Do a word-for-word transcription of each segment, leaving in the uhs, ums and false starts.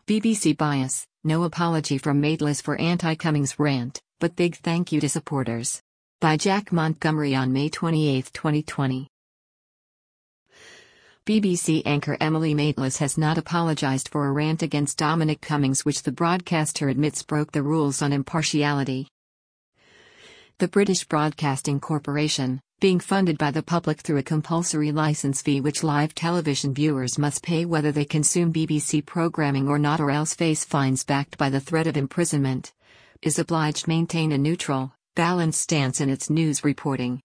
B B C bias, no apology from Mateless for anti-Cummings rant, but big thank you to supporters. By Jack Montgomery on May twenty-eighth, twenty twenty. B B C anchor Emily Maitlis has not apologized for a rant against Dominic Cummings which the broadcaster admits broke the rules on impartiality. The British Broadcasting Corporation, being funded by the public through a compulsory license fee which live television viewers must pay whether they consume B B C programming or not or else face fines backed by the threat of imprisonment, is obliged to maintain a neutral, balanced stance in its news reporting.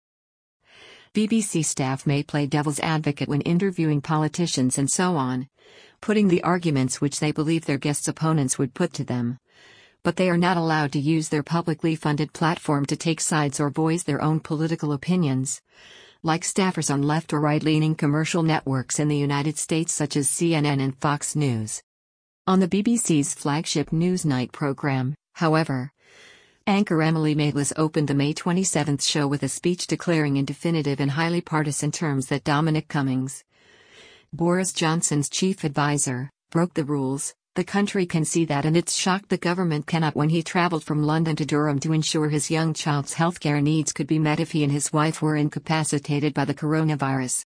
B B C staff may play devil's advocate when interviewing politicians and so on, putting the arguments which they believe their guests' opponents would put to them. But they are not allowed to use their publicly funded platform to take sides or voice their own political opinions, like staffers on left or right-leaning commercial networks in the United States such as C N N and Fox News. On the B B C's flagship Newsnight program, however, anchor Emily Maitlis opened the May twenty-seventh show with a speech declaring in definitive and highly partisan terms that Dominic Cummings, Boris Johnson's chief advisor, broke the rules. The country can see that and it's shocked the government cannot when he travelled from London to Durham to ensure his young child's healthcare needs could be met if he and his wife were incapacitated by the coronavirus.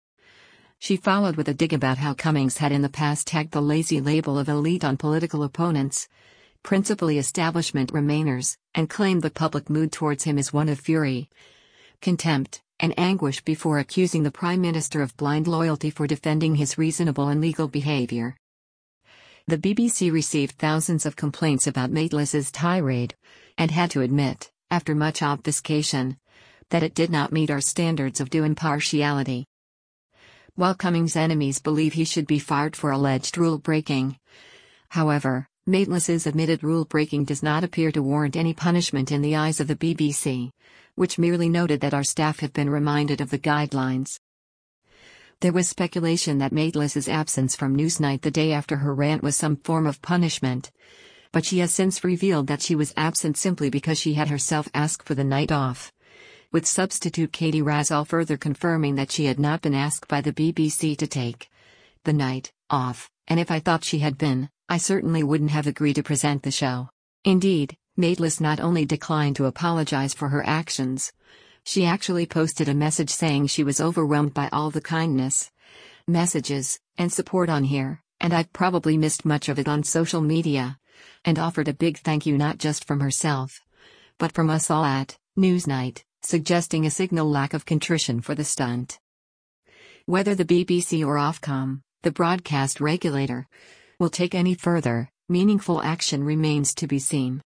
She followed with a dig about how Cummings had in the past tagged the lazy label of elite on political opponents, principally establishment Remainers, and claimed the public mood towards him is one of fury, contempt, and anguish before accusing the Prime Minister of blind loyalty for defending his reasonable and legal behaviour. The B B C received thousands of complaints about Maitlis's tirade, and had to admit, after much obfuscation, that it did not meet our standards of due impartiality. While Cummings' enemies believe he should be fired for alleged rule-breaking, however, Maitlis's admitted rule-breaking does not appear to warrant any punishment in the eyes of the B B C, which merely noted that our staff have been reminded of the guidelines. There was speculation that Maitlis's absence from Newsnight the day after her rant was some form of punishment, but she has since revealed that she was absent simply because she had herself asked for the night off, with substitute Katie Razall further confirming that she had not been asked by the B B C to take the night off, and if I thought she had been, I certainly wouldn't have agreed to present the show. Indeed, Maitlis not only declined to apologize for her actions, she actually posted a message saying she was overwhelmed by all the kindness, messages, and support on here, and I've probably missed much of it on social media, and offered a big thank you not just from herself, but from us all at Newsnight, suggesting a signal lack of contrition for the stunt. Whether the B B C or Ofcom, the broadcast regulator, will take any further, meaningful action remains to be seen.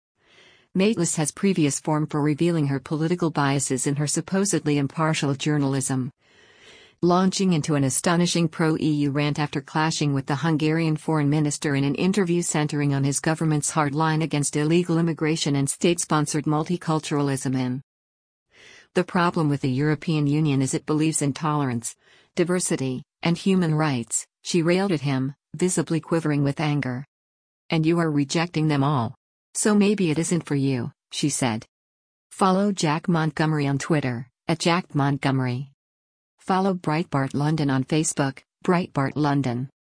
Maitlis has previous form for revealing her political biases in her supposedly impartial journalism, launching into an astonishing pro-E U rant after clashing with the Hungarian foreign minister in an interview centering on his government's hard line against illegal immigration and state-sponsored multiculturalism in. The problem with the European Union is it believes in tolerance, diversity, and human rights, she railed at him, visibly quivering with anger. And you are rejecting them all. So maybe it isn't for you, she said. Follow Jack Montgomery on Twitter, at Jack Montgomery. Follow Breitbart London on Facebook, Breitbart London.